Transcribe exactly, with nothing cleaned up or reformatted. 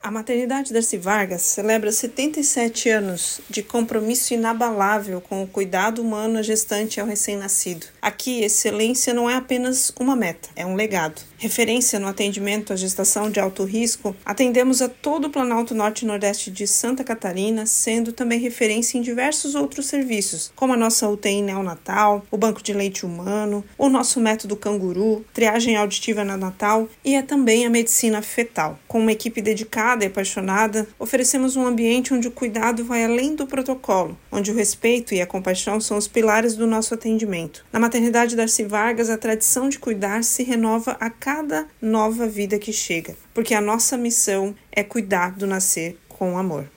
A Maternidade Darcy Vargas celebra setenta e sete anos de compromisso inabalável com o cuidado humano à gestante e ao recém-nascido. Aqui, excelência não é apenas uma meta, é um legado. Referência no atendimento à gestação de alto risco, atendemos a todo o Planalto Norte e Nordeste de Santa Catarina, sendo também referência em diversos outros serviços, como a nossa U T I neonatal, o banco de leite humano, o nosso método canguru, triagem auditiva neonatal e é também a medicina fetal. Com uma equipe dedicada e apaixonada, oferecemos um ambiente onde o cuidado vai além do protocolo, onde o respeito e a compaixão são os pilares do nosso atendimento. Na Maternidade Darcy Vargas, a tradição de cuidar se renova a cada nova vida que chega, porque a nossa missão é cuidar do nascer com amor.